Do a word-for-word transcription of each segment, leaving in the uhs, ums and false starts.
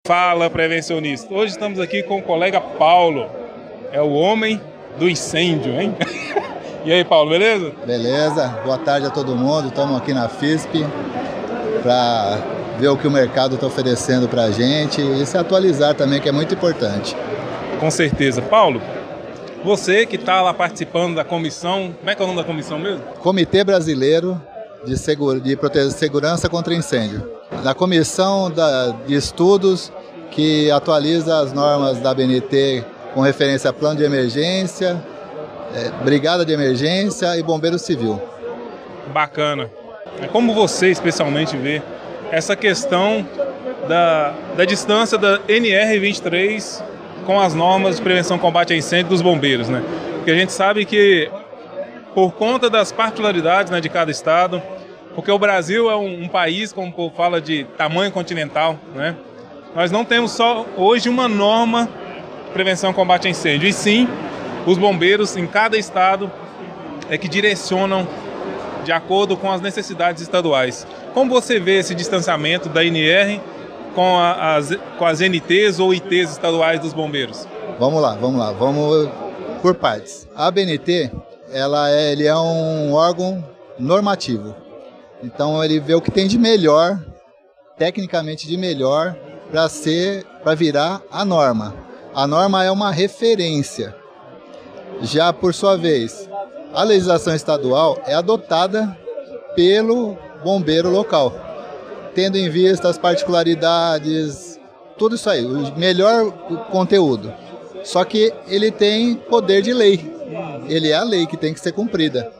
Fala, prevencionista. Hoje estamos aqui com o colega Paulo. É o homem do incêndio, hein? E aí, Paulo, beleza? Beleza. Boa tarde a todo mundo. Estamos aqui na FISP para ver o que o mercado está oferecendo para a gente e se atualizar também, que é muito importante. Com certeza. Paulo, você que está lá participando da comissão, como é que é o nome da comissão mesmo? Comitê Brasileiro de, Segura, de Prote- Segurança contra Incêndio. Da comissão da, de estudos que atualiza as normas da A B N T com referência a plano de emergência, é, brigada de emergência e bombeiro civil. Bacana. Como você especialmente vê essa questão da, da distância da N R vinte e três com as normas de prevenção e combate a incêndio dos bombeiros, né? Porque a gente sabe que, por conta das particularidades, né, de cada estado, porque o Brasil é um, um país, como o povo fala, de tamanho continental, né? Nós não temos só hoje uma norma de prevenção e combate a incêndio, e sim os bombeiros em cada estado é que direcionam de acordo com as necessidades estaduais. Como você vê esse distanciamento da N R com, a, as, com as N Ts ou I Ts estaduais dos bombeiros? Vamos lá, vamos lá, vamos por partes. A A B N T, ela é, ele é um órgão normativo. Então ele vê o que tem de melhor, tecnicamente de melhor, para ser, para virar a norma. A norma é uma referência. Já por sua vez, a legislação estadual é adotada pelo bombeiro local, tendo em vista as particularidades, tudo isso aí, o melhor conteúdo. Só que ele tem poder de lei. Ele é a lei que tem que ser cumprida.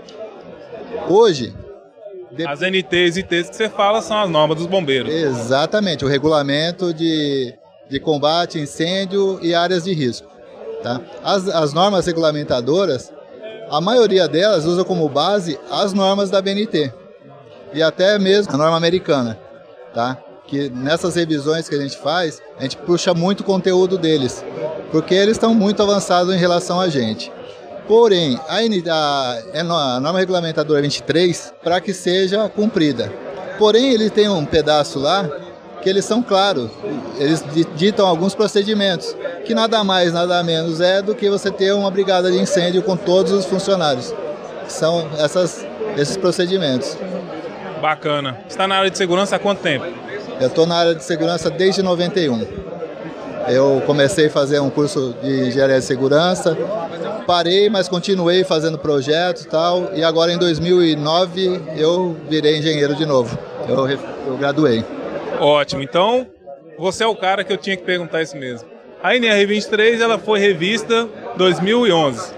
Hoje, as N Ts e I Ts que você fala são as normas dos bombeiros. Exatamente, o regulamento de, de combate, incêndio e áreas de risco. Tá? As, as normas regulamentadoras, a maioria delas usa como base as normas da A B N T e até mesmo a norma americana. Tá? Que nessas revisões que a gente faz, a gente puxa muito conteúdo deles, porque eles estão muito avançados em relação a gente. Porém, a, a, a norma regulamentadora vinte e três, para que seja cumprida. Porém, ele tem um pedaço lá que eles são claros. Eles ditam alguns procedimentos, que nada mais, nada menos é do que você ter uma brigada de incêndio com todos os funcionários. São essas, esses procedimentos. Bacana. Você está na área de segurança há quanto tempo? Eu estou na área de segurança desde noventa e um. Eu comecei a fazer um curso de engenharia de segurança, parei, mas continuei fazendo projetos e tal, e agora em dois mil e nove eu virei engenheiro de novo, eu, eu graduei. Ótimo, então você é o cara que eu tinha que perguntar isso mesmo. A N R vinte e três ela foi revista em dois mil e onze.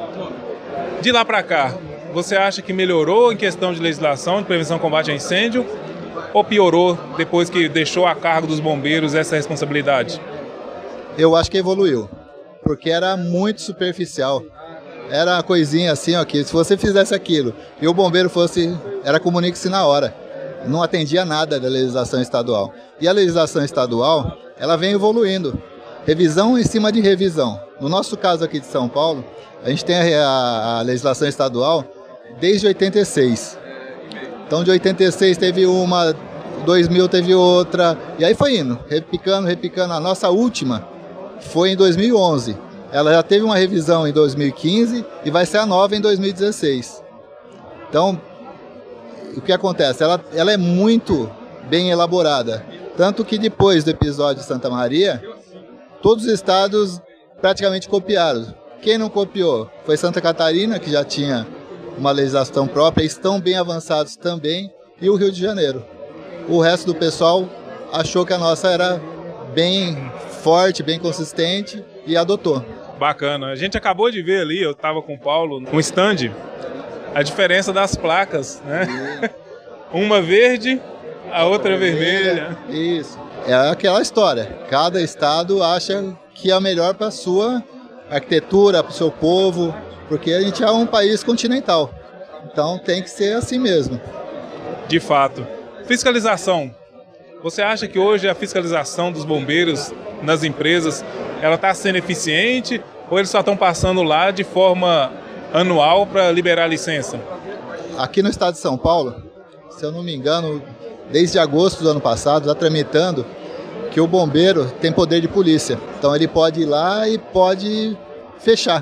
De lá para cá, você acha que melhorou em questão de legislação de prevenção e combate a incêndio, ou piorou depois que deixou a cargo dos bombeiros essa responsabilidade? Eu acho que evoluiu, porque era muito superficial. Era uma coisinha assim, ó, que se você fizesse aquilo e o bombeiro fosse, era comunique-se na hora. Não atendia nada da legislação estadual. E a legislação estadual, ela vem evoluindo. Revisão em cima de revisão. No nosso caso aqui de São Paulo, a gente tem a, a, a legislação estadual desde oitenta e seis. Então de oitenta e seis teve uma, dois mil teve outra, e aí foi indo, repicando, repicando. A nossa última foi em dois mil e onze. Ela já teve uma revisão em dois mil e quinze e vai ser a nova em dois mil e dezesseis. Então, o que acontece? Ela, ela é muito bem elaborada. Tanto que depois do episódio de Santa Maria, todos os estados praticamente copiaram. Quem não copiou foi Santa Catarina, que já tinha uma legislação própria, estão bem avançados também, e o Rio de Janeiro. O resto do pessoal achou que a nossa era bem forte, bem consistente e adotou. Bacana. A gente acabou de ver ali, eu estava com o Paulo, um stand, a diferença das placas, né? Uma verde, a outra vermelha. Isso. É aquela história. Cada estado acha que é a melhor para a sua arquitetura, para o seu povo, porque a gente é um país continental. Então tem que ser assim mesmo. De fato. Fiscalização. Você acha que hoje a fiscalização dos bombeiros nas empresas, ela está sendo eficiente ou eles só estão passando lá de forma anual para liberar a licença? Aqui no estado de São Paulo, se eu não me engano, desde agosto do ano passado, está tramitando que Porque o bombeiro tem poder de polícia. Então ele pode ir lá e pode fechar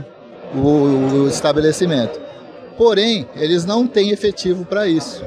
o, o estabelecimento. Porém, eles não têm efetivo para isso.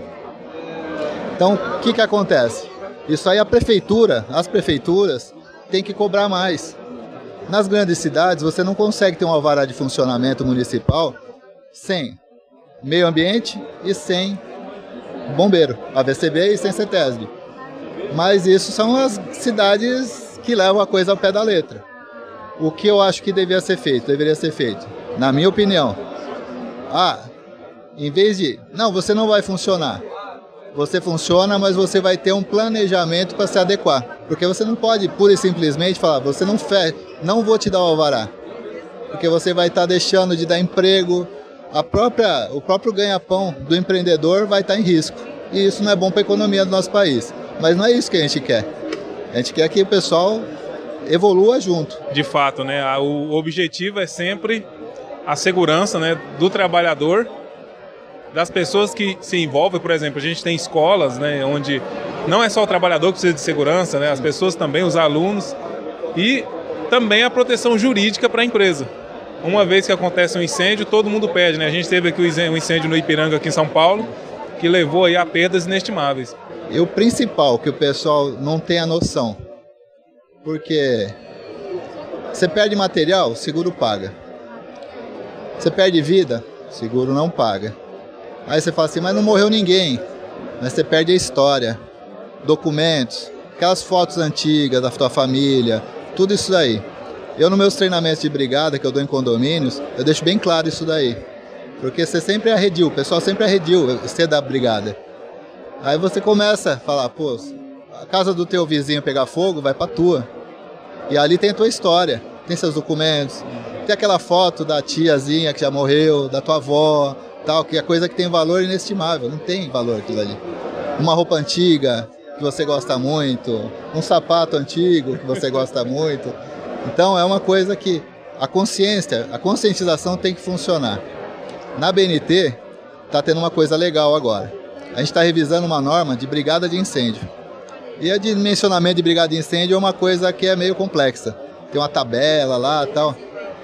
Então, o que que acontece? Isso aí a prefeitura, as prefeituras, têm que cobrar mais. Nas grandes cidades, você não consegue ter um alvará de funcionamento municipal sem meio ambiente e sem bombeiro, A V C B e sem CETESB. Mas isso são as cidades que levam a coisa ao pé da letra. O que eu acho que deveria ser feito? Deveria ser feito, na minha opinião. Ah, em vez de... Não, você não vai funcionar. Você funciona, mas você vai ter um planejamento para se adequar. Porque você não pode, pura e simplesmente, falar, você não fe... não vou te dar o alvará. Porque você vai estar deixando de dar emprego. A própria, o próprio ganha-pão do empreendedor vai estar em risco. E isso não é bom para a economia do nosso país. Mas não é isso que a gente quer. A gente quer que o pessoal evolua junto. De fato, né? O objetivo é sempre a segurança, né, do trabalhador, das pessoas que se envolvem. Por exemplo, a gente tem escolas, né, onde não é só o trabalhador que precisa de segurança, né, as pessoas também, os alunos, e também a proteção jurídica para a empresa. Uma vez que acontece um incêndio, todo mundo pede, né? A gente teve aqui um incêndio no Ipiranga, aqui em São Paulo, que levou aí a perdas inestimáveis. E o principal, que o pessoal não tem a noção, porque você perde material, o seguro paga. Você perde vida, o seguro não paga. Aí você fala assim, mas não morreu ninguém. Mas você perde a história, documentos, aquelas fotos antigas da tua família, tudo isso daí. Eu, nos meus treinamentos de brigada, que eu dou em condomínios, eu deixo bem claro isso daí. Porque você sempre arrediu, o pessoal sempre arrediu você da brigada. Aí você começa a falar, pô, a casa do teu vizinho pegar fogo, vai pra tua. E ali tem a tua história, tem seus documentos, tem aquela foto da tiazinha que já morreu, da tua avó, tal, que é coisa que tem valor inestimável, não tem valor aquilo ali. Uma roupa antiga que você gosta muito, um sapato antigo que você gosta muito. Então é uma coisa que a consciência, a conscientização tem que funcionar. Na B N T está tendo uma coisa legal agora. A gente está revisando uma norma de brigada de incêndio. E a dimensionamento de brigada de incêndio é uma coisa que é meio complexa. Tem uma tabela lá e tal.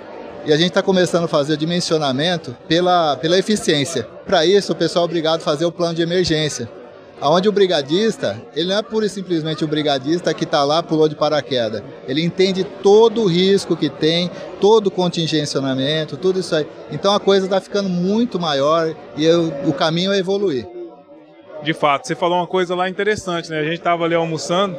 E a gente está começando a fazer o dimensionamento pela, pela eficiência. Para isso, o pessoal é obrigado a fazer o plano de emergência. Onde o brigadista, ele não é pura e simplesmente o brigadista que está lá, pulou de paraquedas. Ele entende todo o risco que tem, todo o contingenciamento, tudo isso aí. Então a coisa está ficando muito maior e eu, o caminho é evoluir. De fato, você falou uma coisa lá interessante, né? A gente estava ali almoçando,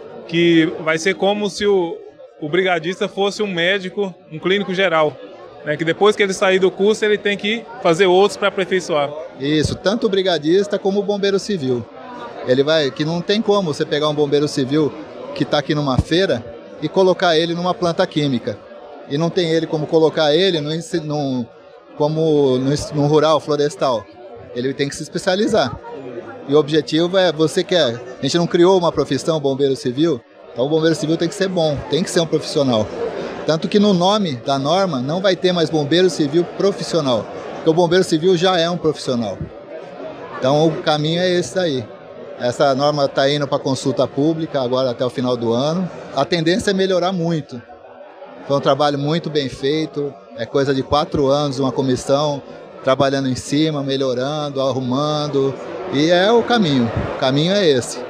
que vai ser como se o, o brigadista fosse um médico, um clínico geral, né? Que depois que ele sair do curso, ele tem que fazer outros para aperfeiçoar. Isso, tanto o brigadista como o bombeiro civil. Ele vai, que não tem como você pegar um bombeiro civil que está aqui numa feira e colocar ele numa planta química. E não tem ele como colocar ele no, no, como no, no rural, florestal. Ele tem que se especializar. E o objetivo é, você quer, a gente não criou uma profissão, bombeiro civil, então o bombeiro civil tem que ser bom, tem que ser um profissional. Tanto que no nome da norma não vai ter mais bombeiro civil profissional, porque o bombeiro civil já é um profissional. Então o caminho é esse daí. Essa norma está indo para consulta pública agora até o final do ano. A tendência é melhorar muito. Foi um trabalho muito bem feito, é coisa de quatro anos, uma comissão trabalhando em cima, melhorando, arrumando. E é o caminho, o caminho é esse.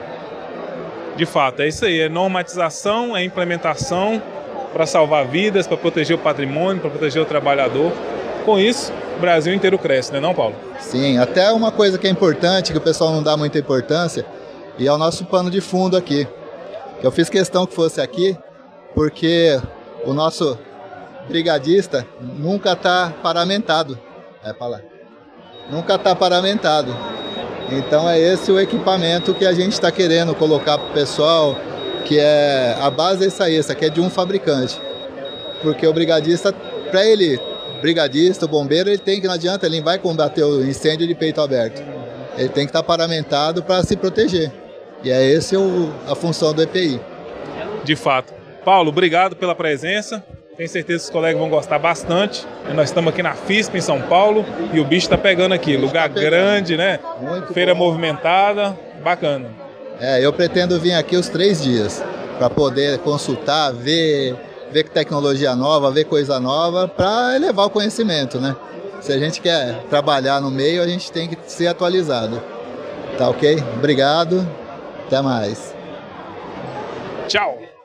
De fato, é isso aí, é normatização, é implementação para salvar vidas, para proteger o patrimônio, para proteger o trabalhador. Com isso, o Brasil inteiro cresce, não é não, Paulo? Sim, até uma coisa que é importante, que o pessoal não dá muita importância, e é o nosso pano de fundo aqui. Eu fiz questão que fosse aqui, porque o nosso brigadista nunca está paramentado. É para lá. Nunca está paramentado. Então é esse o equipamento que a gente está querendo colocar para o pessoal, que é a base é essa aí, essa aqui é de um fabricante. Porque o brigadista, para ele, brigadista, o bombeiro, ele tem que, não adianta, ele vai combater o incêndio de peito aberto. Ele tem que estar paramentado para se proteger. E é essa a função do E P I. De fato. Paulo, obrigado pela presença. Tenho certeza que os colegas vão gostar bastante. Nós estamos aqui na FISP, em São Paulo, e o bicho está pegando aqui. Lugar tá grande, né? Muito Feira bom. Movimentada, bacana. É, eu pretendo vir aqui os três dias. para poder consultar, ver, ver tecnologia nova, ver coisa nova, para elevar o conhecimento, né? Se a gente quer trabalhar no meio, a gente tem que ser atualizado. Tá ok? Obrigado. Até mais. Tchau.